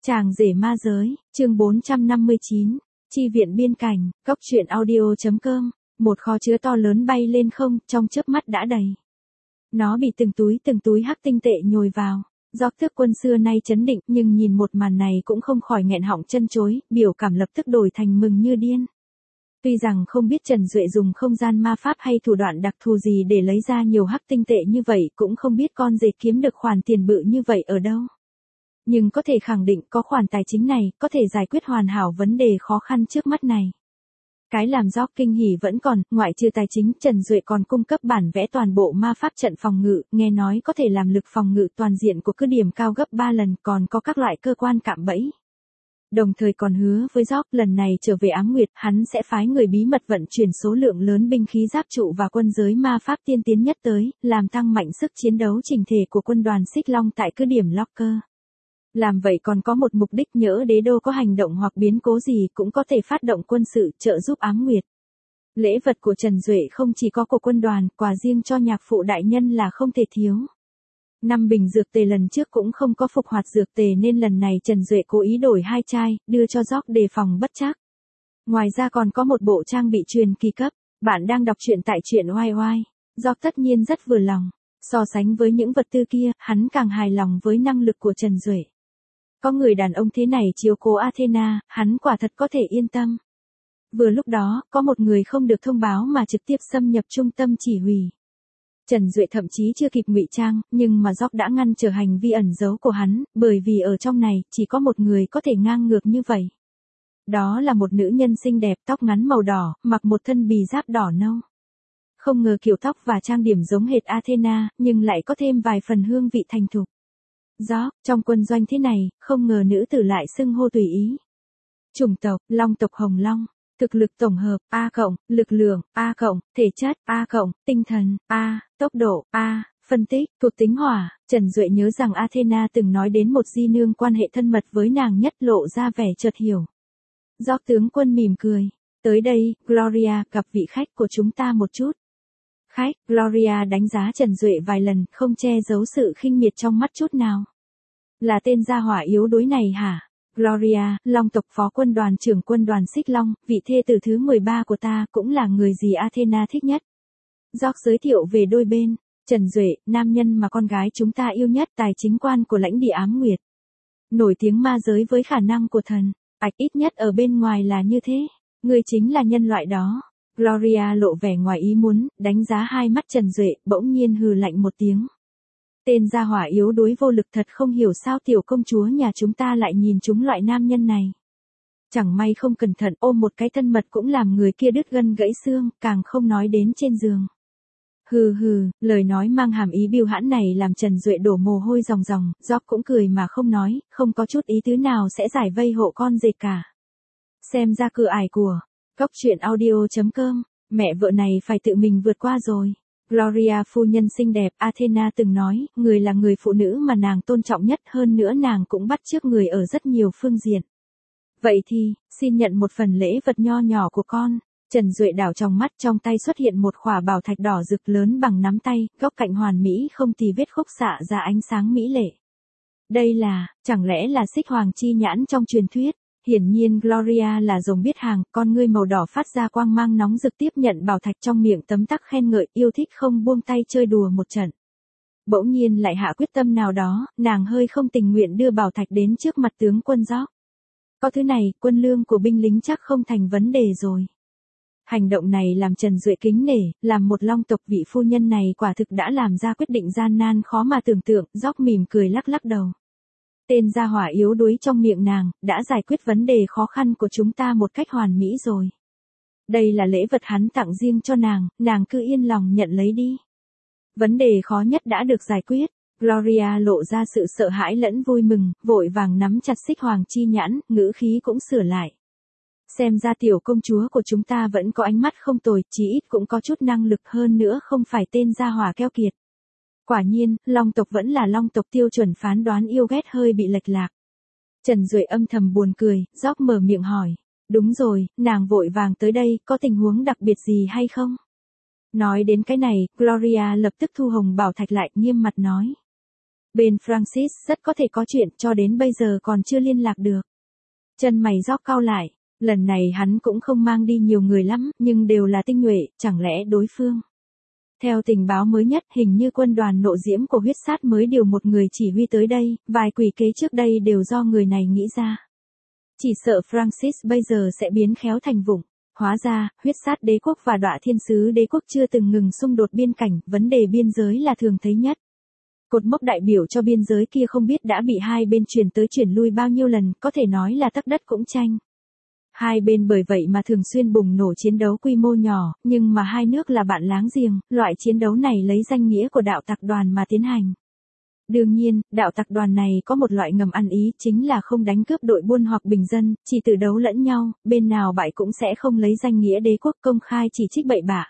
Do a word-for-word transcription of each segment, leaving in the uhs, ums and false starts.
Chàng rể ma giới, chương bốn trăm năm mươi chín, chi viện biên cảnh, góc truyện audio.com, một kho chứa to lớn bay lên không, trong chớp mắt đã đầy. Nó bị từng túi từng túi hắc tinh tệ nhồi vào. Gióc tước quân xưa nay chấn định, nhưng nhìn một màn này cũng không khỏi nghẹn họng chân chối, biểu cảm lập tức đổi thành mừng như điên. Tuy rằng không biết Trần Duệ dùng không gian ma pháp hay thủ đoạn đặc thù gì để lấy ra nhiều hắc tinh tệ như vậy, cũng không biết con rể kiếm được khoản tiền bự như vậy ở đâu. Nhưng có thể khẳng định có khoản tài chính này, có thể giải quyết hoàn hảo vấn đề khó khăn trước mắt này. Cái làm Gióc kinh hỉ vẫn còn, ngoại trừ tài chính, Trần Duệ còn cung cấp bản vẽ toàn bộ ma pháp trận phòng ngự, nghe nói có thể làm lực phòng ngự toàn diện của cứ điểm cao gấp ba lần, còn có các loại cơ quan cạm bẫy. Đồng thời còn hứa với Gióc lần này trở về Ám Nguyệt, hắn sẽ phái người bí mật vận chuyển số lượng lớn binh khí giáp trụ và quân giới ma pháp tiên tiến nhất tới, làm tăng mạnh sức chiến đấu chỉnh thể của quân đoàn Xích Long tại cứ điểm Locker. Làm vậy còn có một mục đích, nhỡ đế đô có hành động hoặc biến cố gì cũng có thể phát động quân sự trợ giúp Ám Nguyệt. Lễ vật của Trần Duệ không chỉ có của quân đoàn, quà riêng cho nhạc phụ đại nhân là không thể thiếu. Năm bình dược tề lần trước cũng không có phục hoạt dược tề nên lần này Trần Duệ cố ý đổi hai chai, đưa cho Gióc đề phòng bất trắc. Ngoài ra còn có một bộ trang bị truyền kỳ cấp. Bạn đang đọc truyện tại truyện oai oai. Gióc tất nhiên rất vừa lòng. So sánh với những vật tư kia, hắn càng hài lòng với năng lực của Trần Duệ. Có người đàn ông thế này chiếu cố Athena, hắn quả thật có thể yên tâm. Vừa lúc đó, có một người không được thông báo mà trực tiếp xâm nhập trung tâm chỉ huy. Trần Duệ thậm chí chưa kịp ngụy trang, nhưng mà Gióc đã ngăn trở hành vi ẩn giấu của hắn, bởi vì ở trong này, chỉ có một người có thể ngang ngược như vậy. Đó là một nữ nhân xinh đẹp, tóc ngắn màu đỏ, mặc một thân bì giáp đỏ nâu. Không ngờ kiểu tóc và trang điểm giống hệt Athena, nhưng lại có thêm vài phần hương vị thành thục. Gióc, trong quân doanh thế này, không ngờ nữ tử lại xưng hô tùy ý. Chủng tộc, Long tộc Hồng Long. Thực lực tổng hợp, A cộng, lực lượng, A cộng, thể chất, A cộng, tinh thần, A, tốc độ, A, phân tích, thuộc tính hỏa. Trần Duệ nhớ rằng Athena từng nói đến một di nương quan hệ thân mật với nàng nhất, lộ ra vẻ chợt hiểu. Gióc tướng quân mỉm cười. Tới đây, Gloria, gặp vị khách của chúng ta một chút. Khách, Gloria đánh giá Trần Duệ vài lần, không che giấu sự khinh miệt trong mắt chút nào. Là tên gia hỏa yếu đuối này hả? Gloria, Long tộc phó quân đoàn trưởng quân đoàn Xích Long, vị thê tử thứ mười ba của ta, cũng là người gì Athena thích nhất. Gióc giới thiệu về đôi bên. Trần Duệ, nam nhân mà con gái chúng ta yêu nhất, tài chính quan của lãnh địa Ám Nguyệt. Nổi tiếng ma giới với khả năng của thần. Ảch, ít nhất ở bên ngoài là như thế. Người chính là nhân loại đó. Gloria lộ vẻ ngoài ý muốn, đánh giá hai mắt Trần Duệ, bỗng nhiên hừ lạnh một tiếng. Tên gia hỏa yếu đuối vô lực thật, không hiểu sao tiểu công chúa nhà chúng ta lại nhìn chúng loại nam nhân này. Chẳng may không cẩn thận ôm một cái thân mật cũng làm người kia đứt gân gãy xương, càng không nói đến trên giường. Hừ hừ, lời nói mang hàm ý biêu hãn này làm Trần Duệ đổ mồ hôi ròng ròng, Gióc cũng cười mà không nói, không có chút ý tứ nào sẽ giải vây hộ con rể cả. Xem ra cửa ải của góc truyện audio.com, mẹ vợ này phải tự mình vượt qua rồi. Gloria phu nhân xinh đẹp, Athena từng nói, người là người phụ nữ mà nàng tôn trọng nhất, hơn nữa nàng cũng bắt chước người ở rất nhiều phương diện. Vậy thì, xin nhận một phần lễ vật nho nhỏ của con. Trần Duệ đảo trong mắt, trong tay xuất hiện một khỏa bảo thạch đỏ rực lớn bằng nắm tay, góc cạnh hoàn mỹ không tì vết khúc xạ ra ánh sáng mỹ lệ. Đây là, chẳng lẽ là Xích Hoàng chi nhãn trong truyền thuyết? Hiển nhiên Gloria là rồng biết hàng, con ngươi màu đỏ phát ra quang mang nóng rực, tiếp nhận bảo thạch trong miệng tấm tắc khen ngợi, yêu thích không buông tay chơi đùa một trận. Bỗng nhiên lại hạ quyết tâm nào đó, nàng hơi không tình nguyện đưa bảo thạch đến trước mặt tướng quân Gióc. Có thứ này, quân lương của binh lính chắc không thành vấn đề rồi. Hành động này làm Trần Duệ kính nể, làm một Long tộc vị phu nhân này quả thực đã làm ra quyết định gian nan khó mà tưởng tượng. Gióc mỉm cười lắc lắc đầu. Tên gia hỏa yếu đuối trong miệng nàng, đã giải quyết vấn đề khó khăn của chúng ta một cách hoàn mỹ rồi. Đây là lễ vật hắn tặng riêng cho nàng, nàng cứ yên lòng nhận lấy đi. Vấn đề khó nhất đã được giải quyết. Gloria lộ ra sự sợ hãi lẫn vui mừng, vội vàng nắm chặt Xích Hoàng chi nhãn, ngữ khí cũng sửa lại. Xem ra tiểu công chúa của chúng ta vẫn có ánh mắt không tồi, chí ít cũng có chút năng lực, hơn nữa không phải tên gia hỏa keo kiệt. Quả nhiên, Long tộc vẫn là Long tộc, tiêu chuẩn phán đoán yêu ghét hơi bị lệch lạc. Trần Duệ âm thầm buồn cười, Gióc mở miệng hỏi. Đúng rồi, nàng vội vàng tới đây, có tình huống đặc biệt gì hay không? Nói đến cái này, Gloria lập tức thu hồng bảo thạch lại, nghiêm mặt nói. Bên Francis rất có thể có chuyện cho đến bây giờ còn chưa liên lạc được. Chân mày George cau lại, lần này hắn cũng không mang đi nhiều người lắm, nhưng đều là tinh nhuệ, chẳng lẽ đối phương. Theo tình báo mới nhất, hình như quân đoàn nộ diễm của huyết sát mới điều một người chỉ huy tới đây, vài quỷ kế trước đây đều do người này nghĩ ra. Chỉ sợ Francis bây giờ sẽ biến khéo thành vụng. Hóa ra, huyết sát đế quốc và đọa thiên sứ đế quốc chưa từng ngừng xung đột biên cảnh, vấn đề biên giới là thường thấy nhất. Cột mốc đại biểu cho biên giới kia không biết đã bị hai bên chuyển tới chuyển lui bao nhiêu lần, có thể nói là tấc đất cũng tranh. Hai bên bởi vậy mà thường xuyên bùng nổ chiến đấu quy mô nhỏ, nhưng mà hai nước là bạn láng giềng, loại chiến đấu này lấy danh nghĩa của đạo tặc đoàn mà tiến hành. Đương nhiên, đạo tặc đoàn này có một loại ngầm ăn ý chính là không đánh cướp đội buôn hoặc bình dân, chỉ tự đấu lẫn nhau, bên nào bại cũng sẽ không lấy danh nghĩa đế quốc công khai chỉ trích bậy bạ.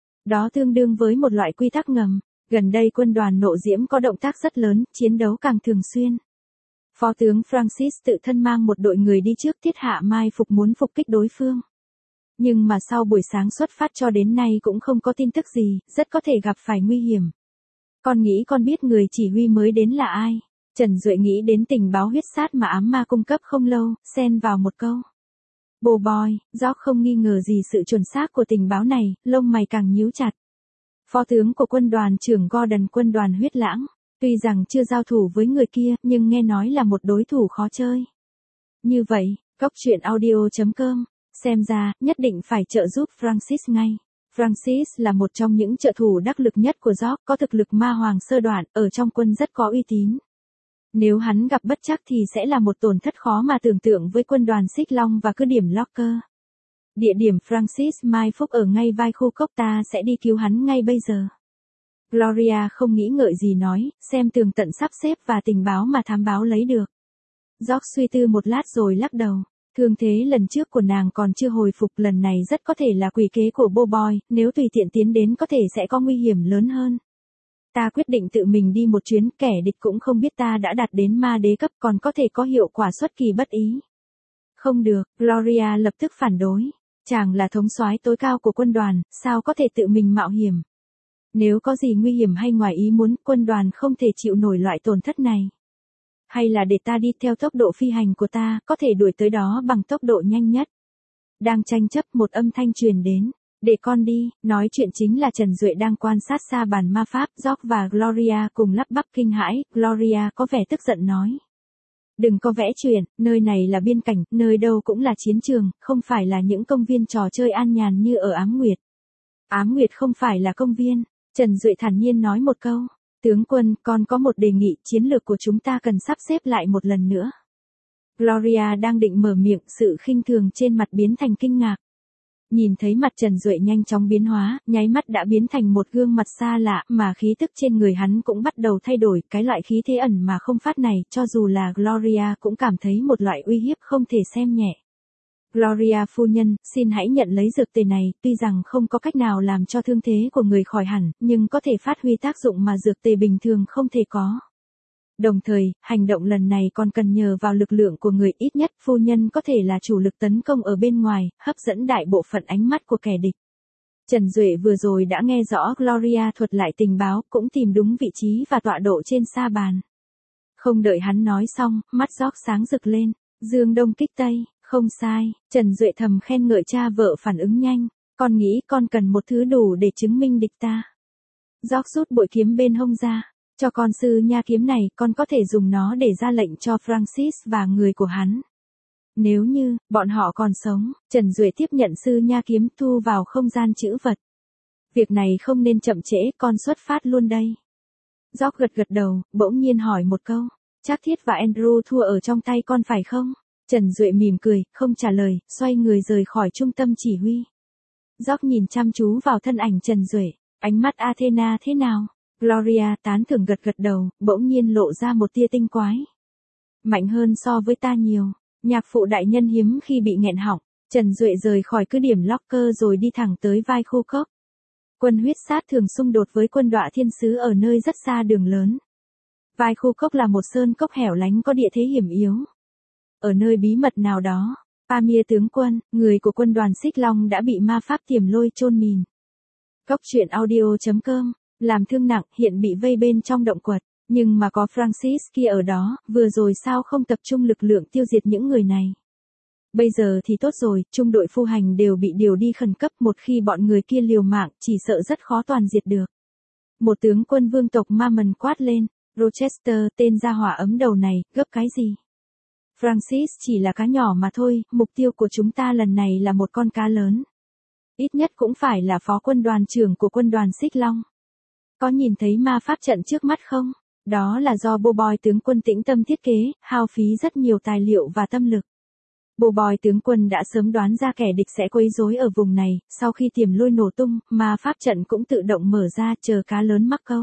Đó tương đương với một loại quy tắc ngầm. Gần đây quân đoàn nộ diễm có động tác rất lớn, chiến đấu càng thường xuyên. Phó tướng Francis tự thân mang một đội người đi trước thiết hạ mai phục muốn phục kích đối phương. Nhưng mà sau buổi sáng xuất phát cho đến nay cũng không có tin tức gì, rất có thể gặp phải nguy hiểm. Con nghĩ con biết người chỉ huy mới đến là ai? Trần Duệ nghĩ đến tình báo huyết sát mà ám ma cung cấp không lâu, xen vào một câu. Bồ boy, George không nghi ngờ gì sự chuẩn xác của tình báo này, lông mày càng nhíu chặt. Phó tướng của quân đoàn trưởng Gordon quân đoàn huyết lãng, tuy rằng chưa giao thủ với người kia, nhưng nghe nói là một đối thủ khó chơi. Như vậy, Cốc truyện audio chấm com, xem ra, nhất định phải trợ giúp Francis ngay. Francis là một trong những trợ thủ đắc lực nhất của George, có thực lực ma hoàng sơ đoạn, ở trong quân rất có uy tín. Nếu hắn gặp bất trắc thì sẽ là một tổn thất khó mà tưởng tượng với quân đoàn Xích Long và cứ điểm Locker. Địa điểm Francis mai phục ở ngay vai khu cốc, ta sẽ đi cứu hắn ngay bây giờ. Gloria không nghĩ ngợi gì nói, xem tường tận sắp xếp và tình báo mà thám báo lấy được. George suy tư một lát rồi lắc đầu. Thương thế lần trước của nàng còn chưa hồi phục, lần này rất có thể là quỷ kế của Bo Boy, nếu tùy tiện tiến đến có thể sẽ có nguy hiểm lớn hơn. Ta quyết định tự mình đi một chuyến, kẻ địch cũng không biết ta đã đạt đến ma đế cấp, còn có thể có hiệu quả xuất kỳ bất ý. Không được, Gloria lập tức phản đối. Chàng là thống soái tối cao của quân đoàn, sao có thể tự mình mạo hiểm? Nếu có gì nguy hiểm hay ngoài ý muốn, quân đoàn không thể chịu nổi loại tổn thất này. Hay là để ta đi theo tốc độ phi hành của ta, có thể đuổi tới đó bằng tốc độ nhanh nhất. Đang tranh chấp, một âm thanh truyền đến. Để con đi, nói chuyện chính là Trần Duệ đang quan sát xa bàn ma pháp, George và Gloria cùng lắp bắp kinh hãi, Gloria có vẻ tức giận nói. Đừng có vẽ chuyện, nơi này là biên cảnh, nơi đâu cũng là chiến trường, không phải là những công viên trò chơi an nhàn như ở Ám Nguyệt. Ám Nguyệt không phải là công viên, Trần Duệ thản nhiên nói một câu. Tướng quân, con có một đề nghị, chiến lược của chúng ta cần sắp xếp lại một lần nữa. Gloria đang định mở miệng, sự khinh thường trên mặt biến thành kinh ngạc. Nhìn thấy mặt Trần Duệ nhanh chóng biến hóa, nháy mắt đã biến thành một gương mặt xa lạ, mà khí tức trên người hắn cũng bắt đầu thay đổi, cái loại khí thế ẩn mà không phát này, cho dù là Gloria cũng cảm thấy một loại uy hiếp không thể xem nhẹ. Gloria phu nhân, xin hãy nhận lấy dược tề này, tuy rằng không có cách nào làm cho thương thế của người khỏi hẳn, nhưng có thể phát huy tác dụng mà dược tề bình thường không thể có. Đồng thời, hành động lần này còn cần nhờ vào lực lượng của người, ít nhất phu nhân có thể là chủ lực tấn công ở bên ngoài, hấp dẫn đại bộ phận ánh mắt của kẻ địch. Trần Duệ vừa rồi đã nghe rõ Gloria thuật lại tình báo, cũng tìm đúng vị trí và tọa độ trên sa bàn. Không đợi hắn nói xong, mắt George sáng rực lên, dương đông kích tây, không sai, Trần Duệ thầm khen ngợi cha vợ phản ứng nhanh, con nghĩ con cần một thứ đủ để chứng minh địch ta. George rút bội kiếm bên hông ra. Cho con sư nha kiếm này, con có thể dùng nó để ra lệnh cho Francis và người của hắn. Nếu như, bọn họ còn sống, Trần Duệ tiếp nhận sư nha kiếm thu vào không gian trữ vật. Việc này không nên chậm trễ, con xuất phát luôn đây. George gật gật đầu, bỗng nhiên hỏi một câu. Trác Thiết và Andrew thua ở trong tay con phải không? Trần Duệ mỉm cười, không trả lời, xoay người rời khỏi trung tâm chỉ huy. George nhìn chăm chú vào thân ảnh Trần Duệ, ánh mắt Athena thế nào? Gloria tán thưởng gật gật đầu, bỗng nhiên lộ ra một tia tinh quái. Mạnh hơn so với ta nhiều, nhạc phụ đại nhân hiếm khi bị nghẹn họng. Trần Duệ rời khỏi cứ điểm Locker rồi đi thẳng tới vai khu cốc. Quân huyết sát thường xung đột với quân đọa thiên sứ ở nơi rất xa đường lớn. Vai khu cốc là một sơn cốc hẻo lánh có địa thế hiểm yếu. Ở nơi bí mật nào đó, Pamir tướng quân, người của quân đoàn Xích Long đã bị ma pháp tiềm lôi chôn mìn. Cốc truyện audio chấm com, làm thương nặng, hiện bị vây bên trong động quật. Nhưng mà có Francis kia ở đó, vừa rồi sao không tập trung lực lượng tiêu diệt những người này. Bây giờ thì tốt rồi, trung đội phu hành đều bị điều đi khẩn cấp, một khi bọn người kia liều mạng, chỉ sợ rất khó toàn diệt được. Một tướng quân vương tộc Mammon quát lên, Rochester, tên gia hỏa ấm đầu này, gấp cái gì? Francis chỉ là cá nhỏ mà thôi, mục tiêu của chúng ta lần này là một con cá lớn. Ít nhất cũng phải là phó quân đoàn trưởng của quân đoàn Xích Long. Có nhìn thấy ma pháp trận trước mắt không? Đó là do Boboy tướng quân tĩnh tâm thiết kế, hao phí rất nhiều tài liệu và tâm lực. Boboy tướng quân đã sớm đoán ra kẻ địch sẽ quấy rối ở vùng này, sau khi tiềm lôi nổ tung, ma pháp trận cũng tự động mở ra chờ cá lớn mắc câu.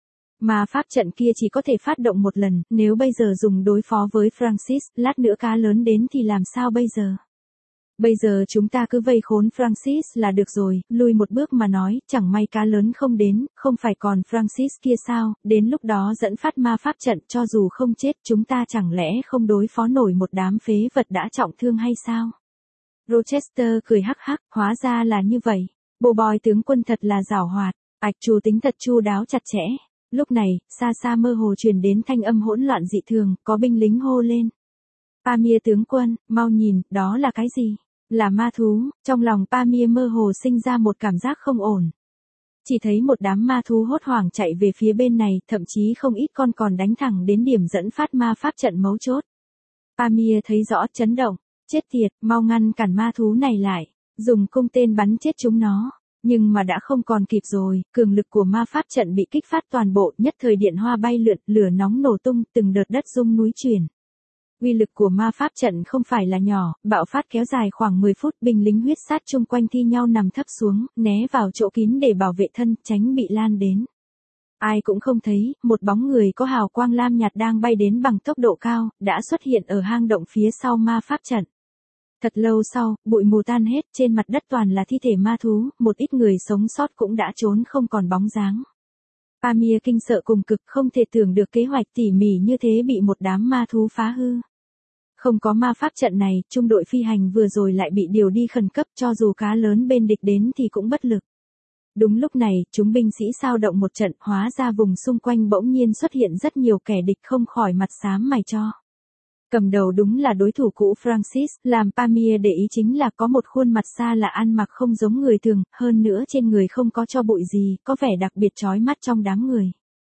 Ma pháp trận kia chỉ có thể phát động một lần, nếu bây giờ dùng đối phó với Francis, lát nữa cá lớn đến thì làm sao bây giờ? Bây giờ chúng ta cứ vây khốn Francis là được rồi, lùi một bước mà nói, chẳng may cá lớn không đến, không phải còn Francis kia sao, đến lúc đó dẫn phát ma pháp trận cho dù không chết chúng ta chẳng lẽ không đối phó nổi một đám phế vật đã trọng thương hay sao? Rochester cười hắc hắc, hóa ra là như vậy, Boboy tướng quân thật là giảo hoạt, ạch chủ tính thật chu đáo chặt chẽ. Lúc này, xa xa mơ hồ truyền đến thanh âm hỗn loạn dị thường, có binh lính hô lên. Pamir tướng quân, mau nhìn, đó là cái gì? Là ma thú, trong lòng Pamir mơ hồ sinh ra một cảm giác không ổn. Chỉ thấy một đám ma thú hốt hoảng chạy về phía bên này, thậm chí không ít con còn đánh thẳng đến điểm dẫn phát ma pháp trận mấu chốt. Pamir thấy rõ chấn động, chết tiệt, mau ngăn cản ma thú này lại, dùng cung tên bắn chết chúng nó. Nhưng mà đã không còn kịp rồi, cường lực của ma pháp trận bị kích phát toàn bộ, nhất thời điện hoa bay lượn, lửa nóng nổ tung, từng đợt đất rung núi chuyển. Uy lực của ma pháp trận không phải là nhỏ, bạo phát kéo dài khoảng mười phút, binh lính huyết sát chung quanh thi nhau nằm thấp xuống, né vào chỗ kín để bảo vệ thân, tránh bị lan đến. Ai cũng không thấy, một bóng người có hào quang lam nhạt đang bay đến bằng tốc độ cao, đã xuất hiện ở hang động phía sau ma pháp trận. Thật lâu sau, bụi mù tan hết, trên mặt đất toàn là thi thể ma thú, một ít người sống sót cũng đã trốn không còn bóng dáng. Pamir kinh sợ cùng cực, không thể tưởng được kế hoạch tỉ mỉ như thế bị một đám ma thú phá hư. Không có ma pháp trận này, trung đội phi hành vừa rồi lại bị điều đi khẩn cấp, cho dù cá lớn bên địch đến thì cũng bất lực. Đúng lúc này, chúng binh sĩ sao động một trận, hóa ra vùng xung quanh bỗng nhiên xuất hiện rất nhiều kẻ địch không khỏi mặt xám mày cho. Cầm đầu đúng là đối thủ cũ Francis, làm Pamir để ý chính là có một khuôn mặt xa lạ ăn mặc không giống người thường, hơn nữa trên người không có tro bụi gì, có vẻ đặc biệt chói mắt trong đám người.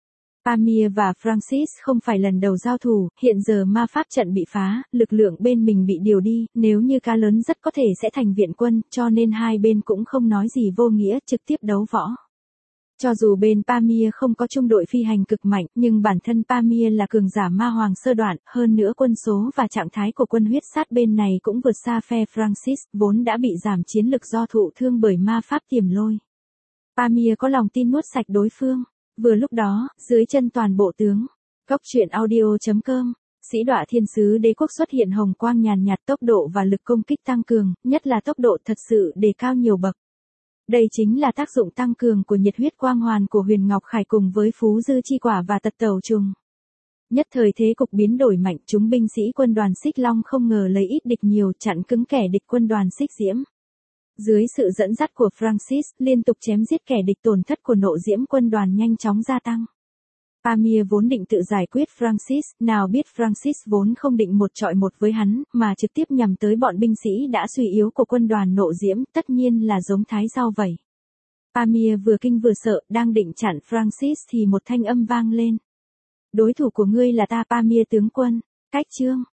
Pamir và Francis không phải lần đầu giao thủ, hiện giờ ma pháp trận bị phá, lực lượng bên mình bị điều đi, nếu như cá lớn rất có thể sẽ thành viện quân, cho nên hai bên cũng không nói gì vô nghĩa, trực tiếp đấu võ. Cho dù bên Pamir không có trung đội phi hành cực mạnh, nhưng bản thân Pamir là cường giả ma hoàng sơ đoạn, hơn nữa quân số và trạng thái của quân huyết sát bên này cũng vượt xa phe Francis, vốn đã bị giảm chiến lực do thụ thương bởi ma pháp tiềm lôi. Pamir có lòng tin nuốt sạch đối phương. Vừa lúc đó, dưới chân toàn bộ tướng, Cốc truyện audio chấm com, sĩ đọa thiên sứ đế quốc xuất hiện hồng quang nhàn nhạt, tốc độ và lực công kích tăng cường, nhất là tốc độ thật sự đề cao nhiều bậc. Đây chính là tác dụng tăng cường của nhiệt huyết quang hoàn của Huyền Ngọc Khải cùng với Phú Dư Chi Quả và Tật Tẩu Trùng. Nhất thời thế cục biến đổi mạnh, chúng binh sĩ quân đoàn Xích Long không ngờ lấy ít địch nhiều, chặn cứng kẻ địch quân đoàn Xích Diễm. Dưới sự dẫn dắt của Francis, liên tục chém giết kẻ địch, tổn thất của nộ diễm quân đoàn nhanh chóng gia tăng. Pamir vốn định tự giải quyết Francis, nào biết Francis vốn không định một trọi một với hắn, mà trực tiếp nhằm tới bọn binh sĩ đã suy yếu của quân đoàn nộ diễm, tất nhiên là giống thái rau vậy. Pamir vừa kinh vừa sợ, đang định chặn Francis thì một thanh âm vang lên. Đối thủ của ngươi là ta Pamir tướng quân, cách chương.